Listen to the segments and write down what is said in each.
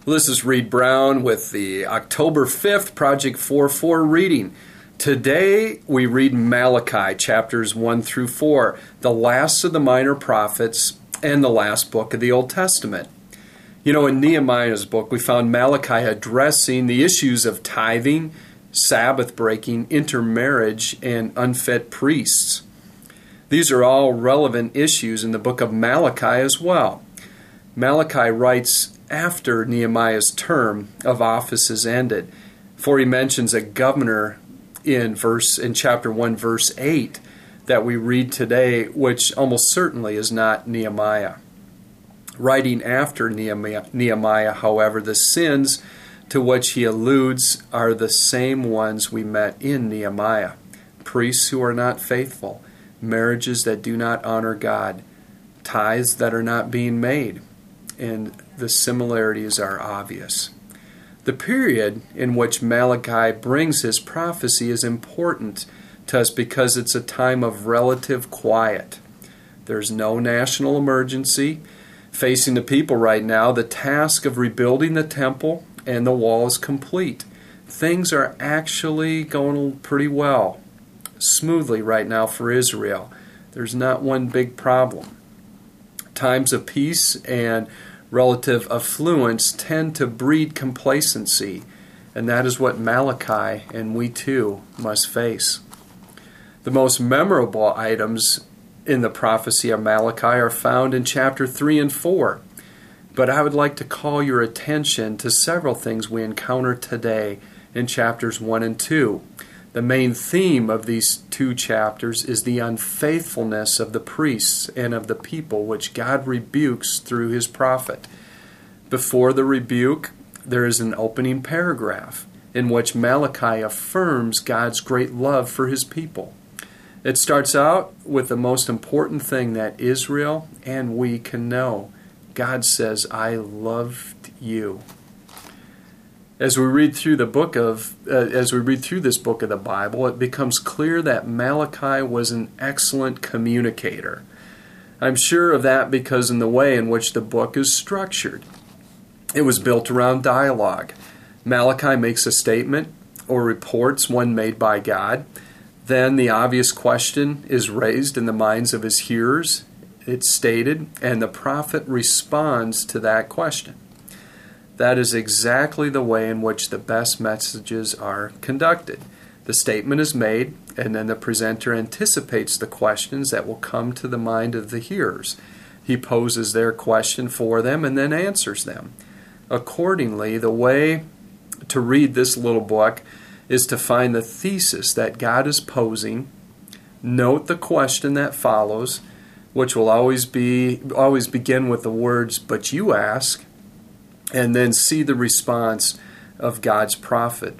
This is Reed Brown with the October 5th Project 4.4 reading. Today we read Malachi chapters 1 through 4, the last of the minor prophets and the last book of the Old Testament. You know, in Nehemiah's book we found Malachi addressing the issues of tithing, Sabbath breaking, intermarriage, and unfit priests. These are all relevant issues in the book of Malachi as well. Malachi writes after Nehemiah's term of office is ended, for he mentions a governor in chapter 1, verse 8 that we read today, which almost certainly is not Nehemiah. Writing after Nehemiah, however, the sins to which he alludes are the same ones we met in Nehemiah. Priests who are not faithful, marriages that do not honor God, tithes that are not being made, and the similarities are obvious. The period in which Malachi brings his prophecy is important to us because it's a time of relative quiet. There's no national emergency facing the people right now. The task of rebuilding the temple and the wall is complete. Things are actually going pretty well, smoothly right now for Israel. There's not one big problem. Times of peace and relative affluence tend to breed complacency, and that is what Malachi and we too must face. The most memorable items in the prophecy of Malachi are found in chapter 3 and 4, but I would like to call your attention to several things we encounter today in chapters 1 and 2. The main theme of these two chapters is the unfaithfulness of the priests and of the people, which God rebukes through his prophet. Before the rebuke, there is an opening paragraph in which Malachi affirms God's great love for his people. It starts out with the most important thing that Israel and we can know. God says, "I loved you." As we read through this book of the Bible, it becomes clear that Malachi was an excellent communicator. I'm sure of that because in the way in which the book is structured. It was built around dialogue. Malachi makes a statement or reports one made by God. Then the obvious question is raised in the minds of his hearers. It's stated, and the prophet responds to that question. That is exactly the way in which the best messages are conducted. The statement is made, and then the presenter anticipates the questions that will come to the mind of the hearers. He poses their question for them and then answers them. Accordingly, the way to read this little book is to find the thesis that God is posing, note the question that follows, which will always begin with the words, "But you ask," and then see the response of God's prophet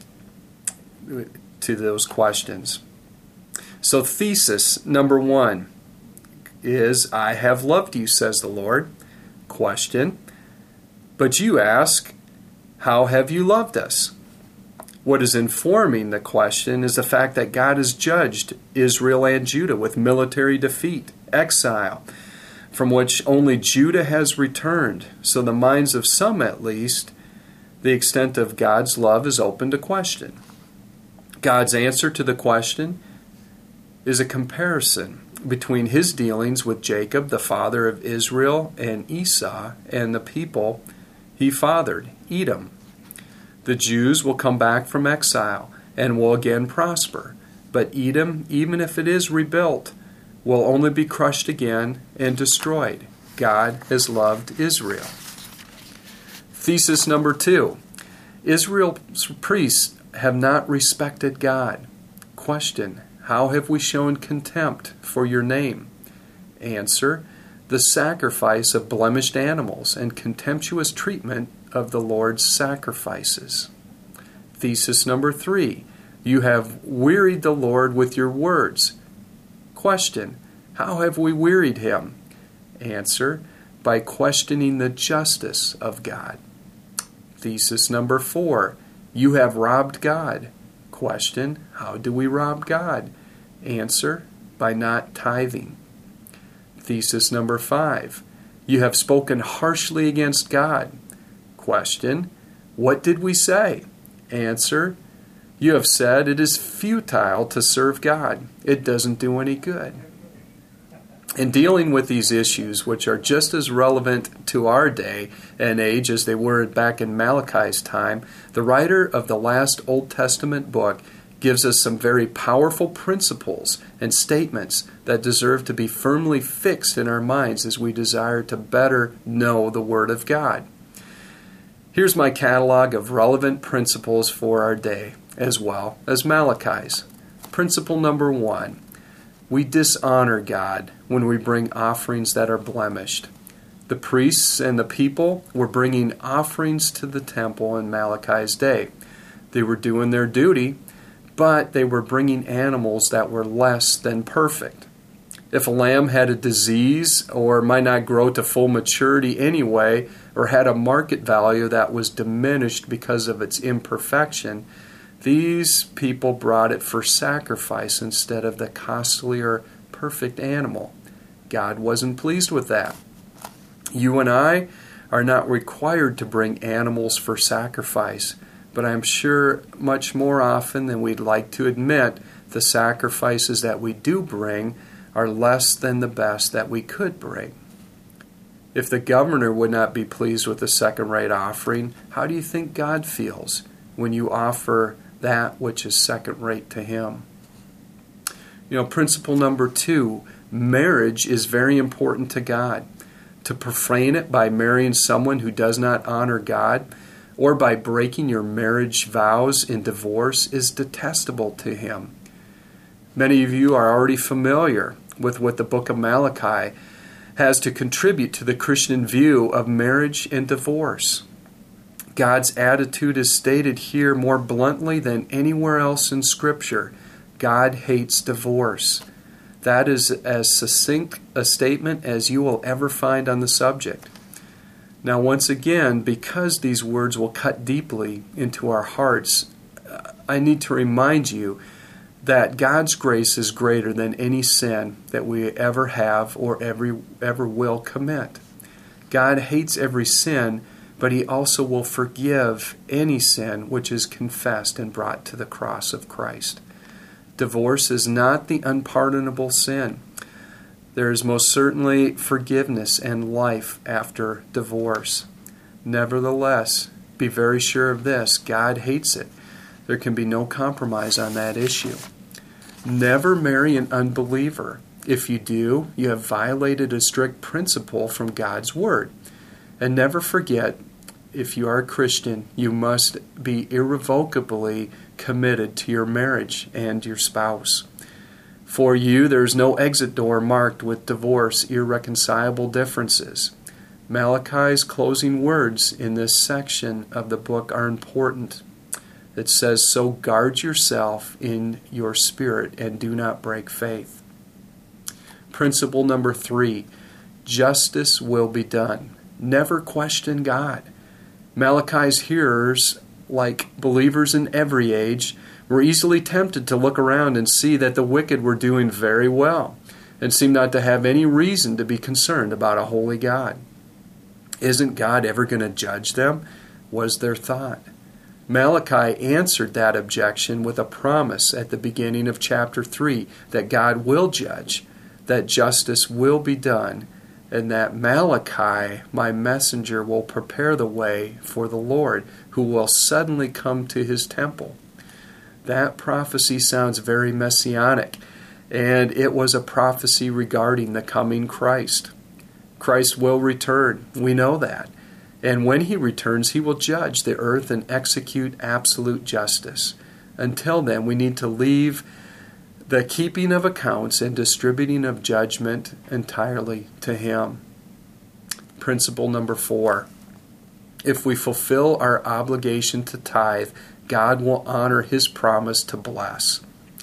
to those questions. So thesis number 1 is, "I have loved you, says the Lord." Question, "But you ask, how have you loved us?" What is informing the question is the fact that God has judged Israel and Judah with military defeat, exile, from which only Judah has returned. So the minds of some, at least, the extent of God's love is open to question. God's answer to the question is a comparison between his dealings with Jacob, the father of Israel, and Esau, and the people he fathered, Edom. The Jews will come back from exile and will again prosper. But Edom, even if it is rebuilt, will only be crushed again and destroyed. God has loved Israel. Thesis number 2. Israel's priests have not respected God. Question, how have we shown contempt for your name? Answer, the sacrifice of blemished animals and contemptuous treatment of the Lord's sacrifices. Thesis number 3. You have wearied the Lord with your words. Question, how have we wearied him? Answer, by questioning the justice of God. Thesis number 4. You have robbed God. Question, how do we rob God? Answer, by not tithing. Thesis number 5. You have spoken harshly against God. Question: what did we say? Answer: you have said it is futile to serve God. It doesn't do any good. In dealing with these issues, which are just as relevant to our day and age as they were back in Malachi's time, the writer of the last Old Testament book gives us some very powerful principles and statements that deserve to be firmly fixed in our minds as we desire to better know the Word of God. Here's my catalog of relevant principles for our day, as well as Malachi's. Principle number 1. We dishonor God when we bring offerings that are blemished. The priests and the people were bringing offerings to the temple in Malachi's day. They were doing their duty, but they were bringing animals that were less than perfect. If a lamb had a disease or might not grow to full maturity anyway, or had a market value that was diminished because of its imperfection, these people brought it for sacrifice instead of the costlier, perfect animal. God wasn't pleased with that. You and I are not required to bring animals for sacrifice, but I'm sure much more often than we'd like to admit, the sacrifices that we do bring are less than the best that we could bring. If the governor would not be pleased with a second-rate offering, how do you think God feels when you offer that which is second-rate to Him? Principle number 2, marriage is very important to God. To profane it by marrying someone who does not honor God, or by breaking your marriage vows in divorce, is detestable to Him. Many of you are already familiar with what the book of Malachi has to contribute to the Christian view of marriage and divorce. God's attitude is stated here more bluntly than anywhere else in Scripture. God hates divorce. That is as succinct a statement as you will ever find on the subject. Now, once again, because these words will cut deeply into our hearts, I need to remind you that God's grace is greater than any sin that we ever have or ever will commit. God hates every sin, but He also will forgive any sin which is confessed and brought to the cross of Christ. Divorce is not the unpardonable sin. There is most certainly forgiveness and life after divorce. Nevertheless, be very sure of this: God hates it. There can be no compromise on that issue. Never marry an unbeliever. If you do, you have violated a strict principle from God's Word. And never forget, if you are a Christian, you must be irrevocably committed to your marriage and your spouse. For you, there is no exit door marked with divorce, irreconcilable differences. Malachi's closing words in this section of the book are important. It says, "So guard yourself in your spirit and do not break faith." Principle number 3, justice will be done. Never question God. Malachi's hearers, like believers in every age, were easily tempted to look around and see that the wicked were doing very well and seemed not to have any reason to be concerned about a holy God. Isn't God ever going to judge them? Was their thought. Malachi answered that objection with a promise at the beginning of chapter 3 that God will judge, that justice will be done, and that Malachi, my messenger, will prepare the way for the Lord, who will suddenly come to His temple. That prophecy sounds very messianic, and it was a prophecy regarding the coming Christ. Christ will return. We know that. And when He returns, He will judge the earth and execute absolute justice. Until then, we need to leave the keeping of accounts and distributing of judgment entirely to Him. Principle number 4. If we fulfill our obligation to tithe, God will honor His promise to bless.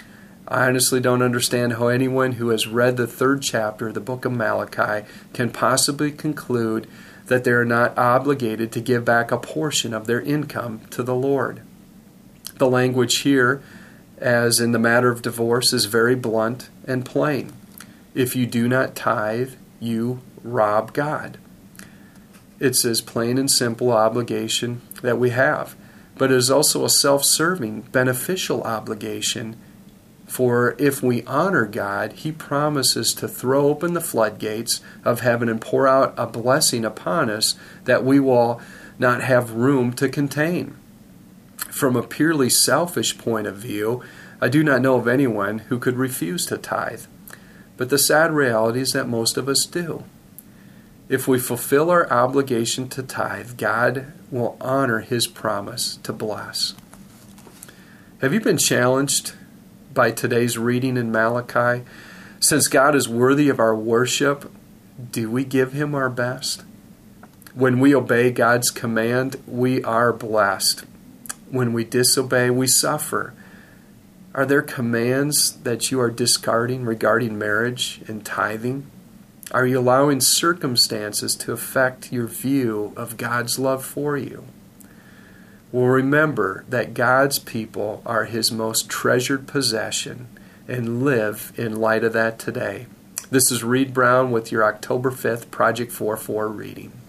I honestly don't understand how anyone who has read the 3rd chapter of the book of Malachi can possibly conclude that they are not obligated to give back a portion of their income to the Lord. The language here, as in the matter of divorce, is very blunt and plain. If you do not tithe, you rob God. It's as plain and simple obligation that we have. But it is also a self-serving, beneficial obligation. For if we honor God, He promises to throw open the floodgates of heaven and pour out a blessing upon us that we will not have room to contain. From a purely selfish point of view, I do not know of anyone who could refuse to tithe. But the sad reality is that most of us do. If we fulfill our obligation to tithe, God will honor His promise to bless. Have you been challenged by today's reading in Malachi? Since God is worthy of our worship, do we give Him our best? When we obey God's command, we are blessed. When we disobey, we suffer. Are there commands that you are discarding regarding marriage and tithing? Are you allowing circumstances to affect your view of God's love for you? Well, remember that God's people are His most treasured possession, and live in light of that today. This is Reed Brown with your October 5th Project 4:4 reading.